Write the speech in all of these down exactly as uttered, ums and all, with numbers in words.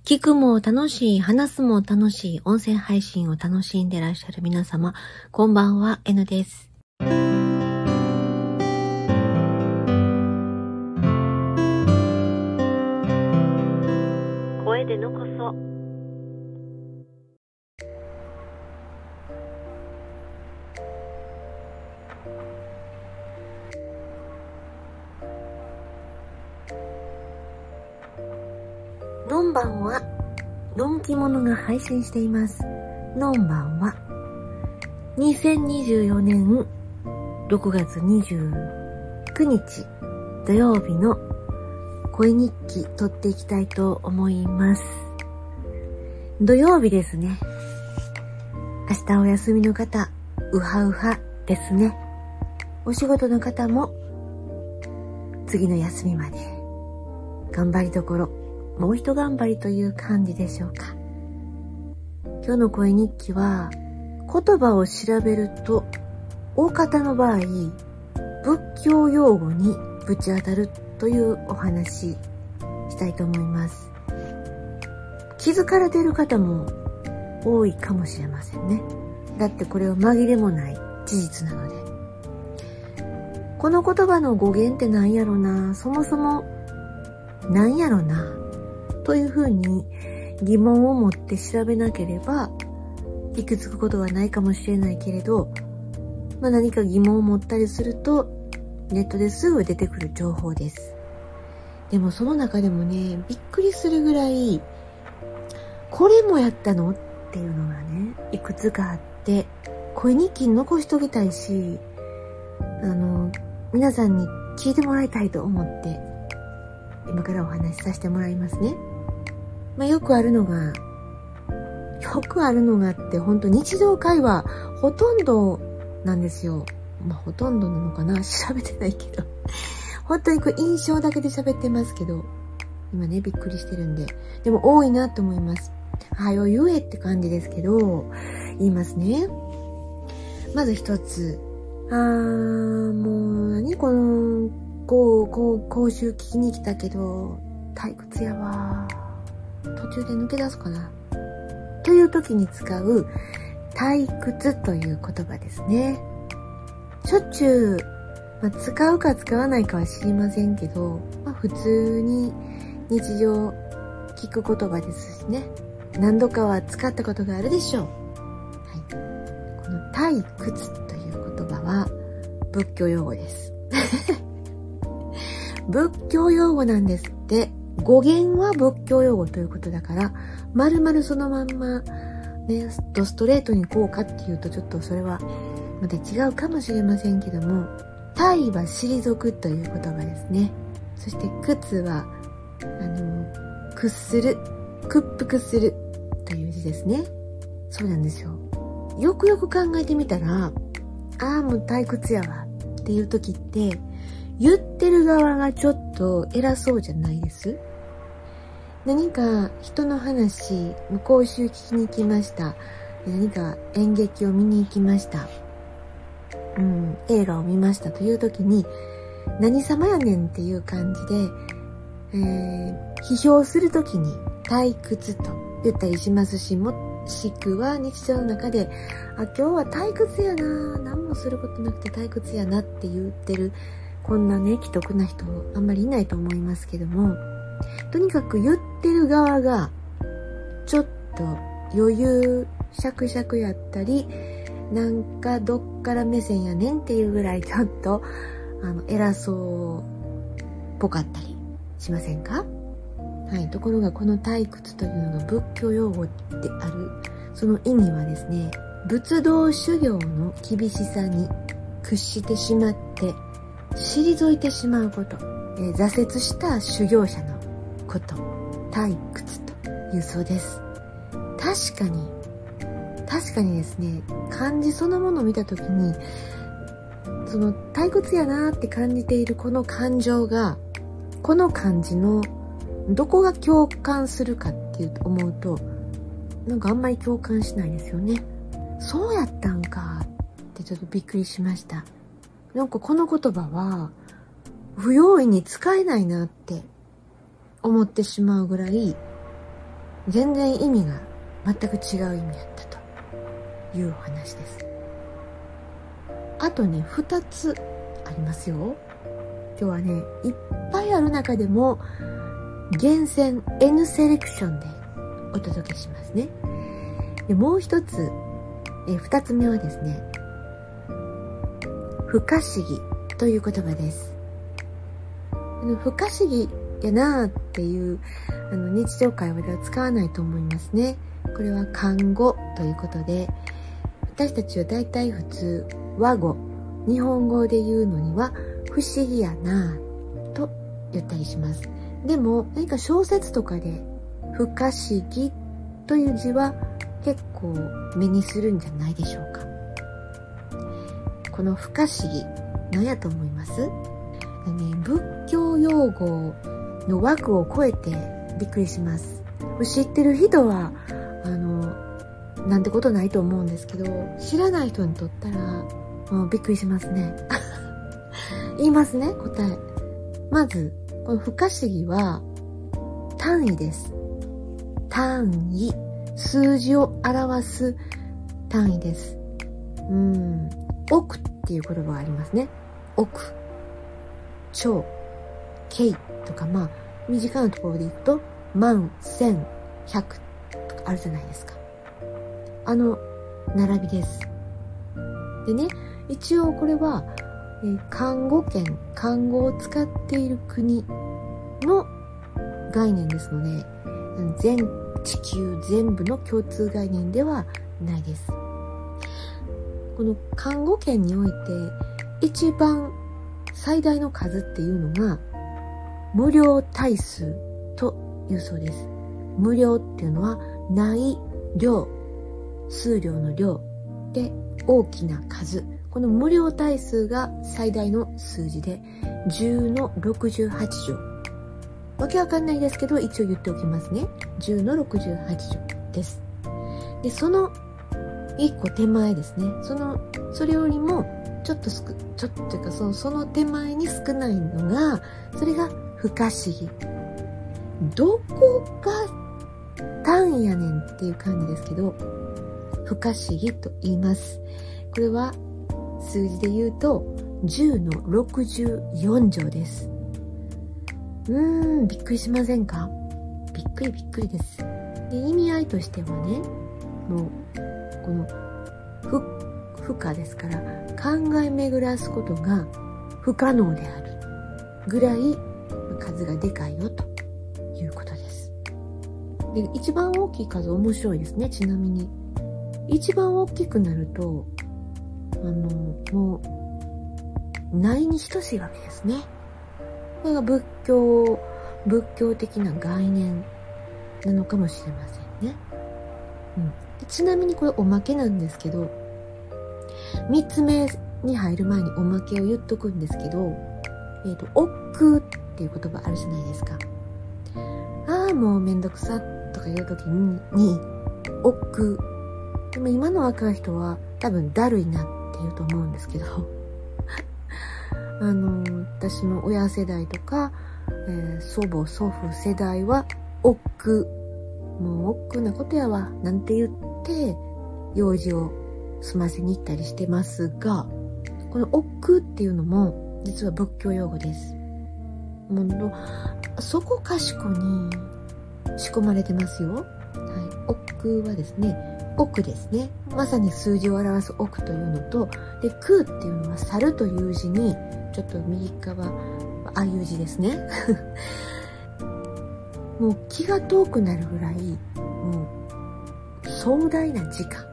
聞くも楽しい、話すも楽しい、音声配信を楽しんでらっしゃる皆様、こんばんは、N です。声で残そう。のんばんは、のんきものが配信しています。のんばんは、にせんにじゅうよねんろくがつにじゅうくにち土曜日の声日記撮っていきたいと思います。土曜日ですね。明日お休みの方、うはうはですね。お仕事の方も次の休みまで頑張りどころ、もう一頑張りという感じでしょうか。今日の声日記は、言葉を調べると大方の場合仏教用語にぶち当たるというお話したいと思います。気づかれている方も多いかもしれませんね。だってこれは紛れもない事実なので。この言葉の語源って何やろな、そもそも何やろなというふうに疑問を持って調べなければ行き着くことはないかもしれないけれど、まあ、何か疑問を持ったりするとネットですぐ出てくる情報です。でもその中でもね、びっくりするぐらいこれもやったのっていうのがね、いくつかあって、声日記に残しときたいし、あの皆さんに聞いてもらいたいと思って今からお話しさせてもらいますね。まあ、よくあるのが、よくあるのがって本当日常会話ほとんどなんですよ。まあほとんどなのかな、調べてないけど本当にこれ印象だけで喋ってますけど、今ねびっくりしてるんで、でも多いなと思います。はよ言えって感じですけど、言いますね。まず一つ、あーもう何このこうこう講習聞きに来たけど退屈やわ、途中で抜け出すかなという時に使う退屈という言葉ですね。しょっちゅう、まあ、使うか使わないかは知りませんけど、まあ、普通に日常聞く言葉ですしね、何度かは使ったことがあるでしょう。はい、この退屈という言葉は仏教用語です仏教用語なんですって。語源は仏教用語ということだから、まるまるそのまんまね、ドストレートにこうかっていうとちょっとそれはまた違うかもしれませんけども、退は退くという言葉ですね。そして屈はあの屈する、屈服するという字ですね。そうなんですよ。よくよく考えてみたら、ああもう退屈やわっていう時って言ってる側がちょっと偉そうじゃないです？何か人の話、講習聞きに行きました。何か演劇を見に行きました。うん、映画を見ましたという時に、何様やねんっていう感じで、えー、批評する時に退屈と言ったりしますし、もしくは日常の中で、あ、今日は退屈やな、何もすることなくて退屈やなって言ってる、こんなね、既得な人あんまりいないと思いますけども、とにかく言ってる側がちょっと余裕しゃくしゃくやったり、なんかどっから目線やねんっていうぐらいちょっとあの偉そうっぽかったりしませんか？はい。ところがこの退屈というのが仏教用語であるその意味はですね、仏道修行の厳しさに屈してしまって退いてしまうこと、えー、挫折した修行者のこと、退屈というそうです。確かに確かにですね、漢字そのものを見たときに、その退屈やなって感じているこの感情が、この漢字のどこが共感するかっていうと思うと、なんかあんまり共感しないですよね。そうやったんかってちょっとびっくりしました。なんかこの言葉は不用意に使えないなって思ってしまうぐらい、 全然意味が全く違う意味だったというお話です。あとね、ふたつありますよ。今日はね、いっぱいある中でも厳選 N セレクションでお届けしますね。でもう一つ、え二つ目はですね、不可思議という言葉です。あの不可思議やなーっていうあの日常会話では使わないと思いますね。これは漢語ということで、私たちはだいたい普通和語、日本語で言うのには不思議やなーと言ったりします。でも何か小説とかで不可思議という字は結構目にするんじゃないでしょうか。この不可思議、何やと思います？ね、仏教用語の枠を超えてびっくりします。知ってる人はあのなんてことないと思うんですけど、知らない人にとったらもうびっくりしますね。言いますね、答え。まずこの不可思議は単位です。単位、数字を表す単位です。うん、億っていう言葉がありますね。億、兆、京とか、まあ身近なところでいくと万、千、百とかあるじゃないですか。あの並びです。でね、一応これは、えー、漢語圏、漢語を使っている国の概念ですので、全地球全部の共通概念ではないです。この漢語圏において一番最大の数っていうのが無量大数というそうです。無量っていうのはない量、数量の量で大きな数。この無量大数が最大の数字でじゅうのろくじゅうはち乗。わけわかんないですけど一応言っておきますね。じゅうのろくじゅうはち乗です。で、そのいっこ手前ですね。そのそれよりもちょっとすくちょっとというかそのその手前に少ないのが、それが不可思議。どこが単位やねんっていう感じですけど、不可思議と言います。これは数字で言うとじゅうのろくじゅうよん乗です。うーん、びっくりしませんか？びっくりびっくりです。で、意味合いとしてはね、もうこの不不可ですから、考え巡らすことが不可能であるぐらい数がでかいよということです。で、一番大きい数面白いですね。ちなみに一番大きくなるとあのもうないに等しいわけですね。これが仏教仏教的な概念なのかもしれませんね。うん、ちなみにこれおまけなんですけど、みっつめに入る前におまけを言っとくんですけど、えっと億劫っていう言葉あるじゃないですか。ああもうめんどくさとか言うときにに億劫。でも今の若い人は多分だるいなって言うと思うんですけどあの私の親世代とか、えー、祖母祖父世代は億劫、もう億劫なことやわなんて言って用事を済ませに行ったりしてますが、この億劫っていうのも実は仏教用語です。もうそこかしこに仕込まれてますよ。はい、億劫はですね、億ですね。まさに数字を表す億というのと、で空っていうのは猿という字にちょっと右側あいう字ですね。もう気が遠くなるぐらいもう壮大な時間、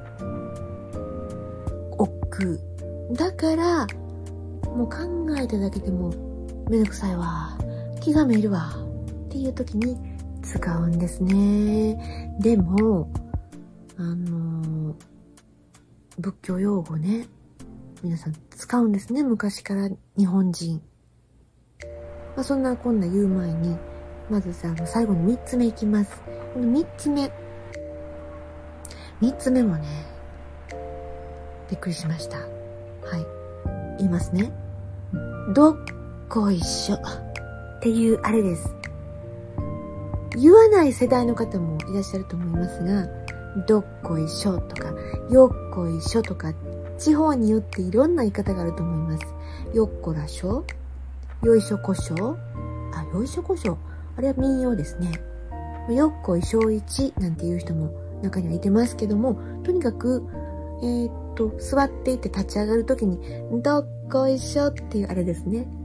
億劫だからもう考えただけでもめんどくさいわ、気がめいるわっていう時に使うんですね。でもあのー、仏教用語ね、皆さん使うんですね、昔から日本人。まあ、そんなこんな言う前に、まずさ、最後にみっつめいきます。このみっつめ。みっつめもね、びっくりしました。はい。言いますね。どっこいしょっていうあれです。 言わない世代の方もいらっしゃると思いますが、どっこいしょとか、よっこいしょとか、地方によっていろんな言い方があると思います。よっこらしょ、よいしょこしょ、あ、よいしょこしょ、あれは民謡ですね。よっこいしょいちなんていう人も中にはいてますけども、とにかく、えー、っと、座っていて立ち上がるときに、どっこいしょっていうあれですね。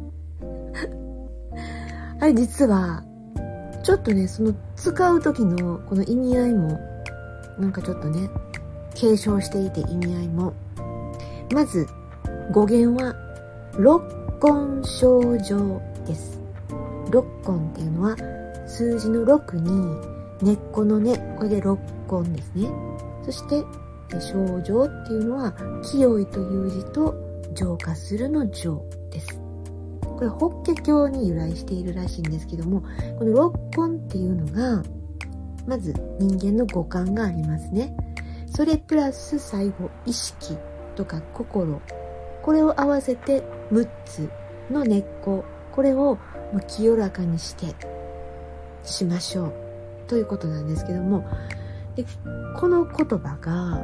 あれ実は、ちょっとね、その使う時のこの意味合いも、なんかちょっとね、継承していて意味合いも。まず、語源は、六根清浄です。六根っていうのは、数字の六に、根っこの根、これで六根ですね。そして、清浄っていうのは、清いという字と、浄化するの浄です。これ、法華経に由来しているらしいんですけども、この六根っていうのが、まず人間の五感がありますね。それプラス最後、意識とか心。これを合わせてむっつの根っこ。これを清らかにしてしましょう。ということなんですけども、でこの言葉が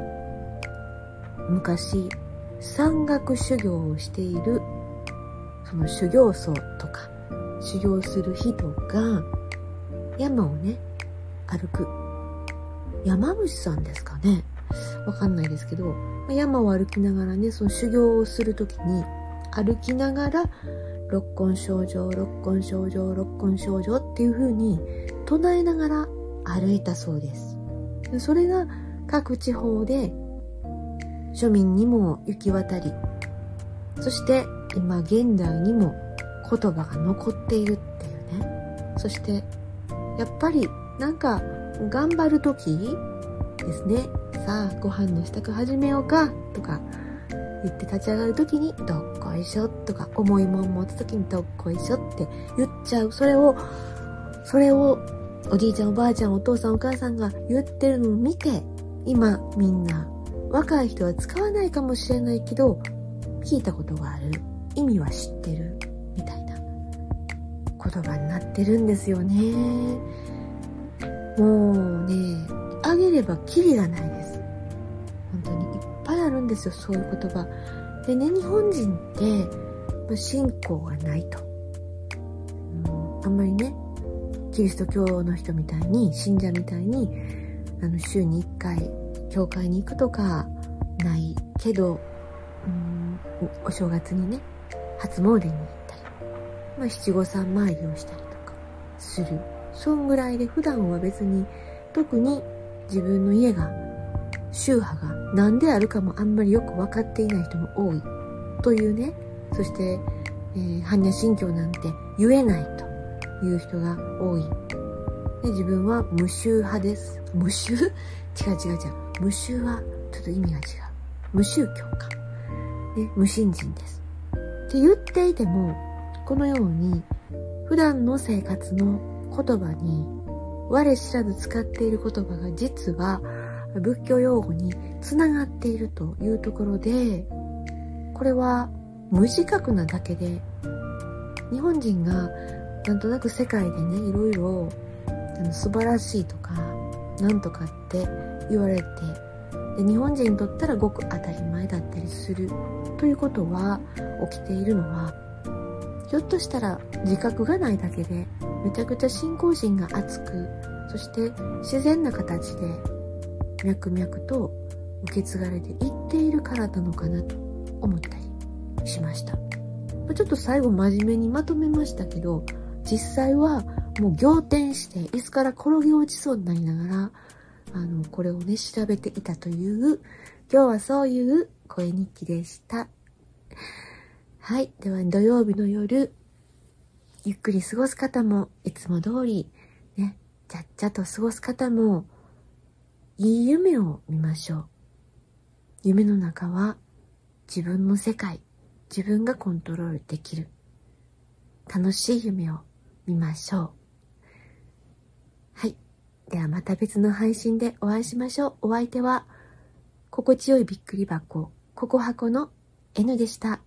昔山岳修行をしているその修行僧とか修行する人が山をね歩く、山伏さんですかね、わかんないですけど、山を歩きながらね、その修行をするときに歩きながら六根清浄、六根清浄、六根清浄っていう風に唱えながら歩いたそうです。それが各地方で庶民にも行き渡り、そして今現代にも言葉が残っているっていうね。そしてやっぱりなんか頑張る時ですね、さあご飯の支度始めようかとか言って立ち上がる時にどっこいしょとか、重いもん持った時にどっこいしょって言っちゃう。それをそれをおじいちゃんおばあちゃんお父さんお母さんが言ってるのを見て、今みんな若い人は使わないかもしれないけど聞いたことがある、意味は知ってるみたいな言葉になってるんですよね。もうね、あげればキリがないです。本当にいっぱいあるんですよ、そういう言葉でね。日本人って信仰がないと、うん、あんまりねキリスト教の人みたいに信者みたいにあの週にいっかい教会に行くとかないけど、うん、お正月にね初詣に行ったり、まあ、七五三参りをしたりとかする、そんぐらいで普段は別に特に自分の家が宗派が何であるかもあんまりよく分かっていない人も多いというね。そして、えー、般若心経なんて言えないという人が多いで、自分は無宗派です。無宗違う違う違う無宗はちょっと意味が違う、無宗教か、ね、無信心ですって言っていても、このように普段の生活の言葉に我知らず使っている言葉が実は仏教用語につながっているというところで、これは無自覚なだけで、日本人がなんとなく世界でねいろいろあの素晴らしいとかなんとかって言われて、で日本人にとったらごく当たり前だったりするということは起きているのは、ひょっとしたら自覚がないだけでめちゃくちゃ信仰心が熱く、そして自然な形で脈々と受け継がれていっているからなのかなと思ったりしました。ちょっと最後真面目にまとめましたけど、実際はもう仰天して椅子から転げ落ちそうになりながらあのこれをね調べていたという、今日はそういう声日記でした。はい、では土曜日の夜ゆっくり過ごす方も、いつも通りねちゃっちゃと過ごす方も、いい夢を見ましょう。夢の中は自分の世界、自分がコントロールできる楽しい夢を見ましょう。はい。ではまた別の配信でお会いしましょう。お相手は心地よいびっくり箱、ココ箱の N でした。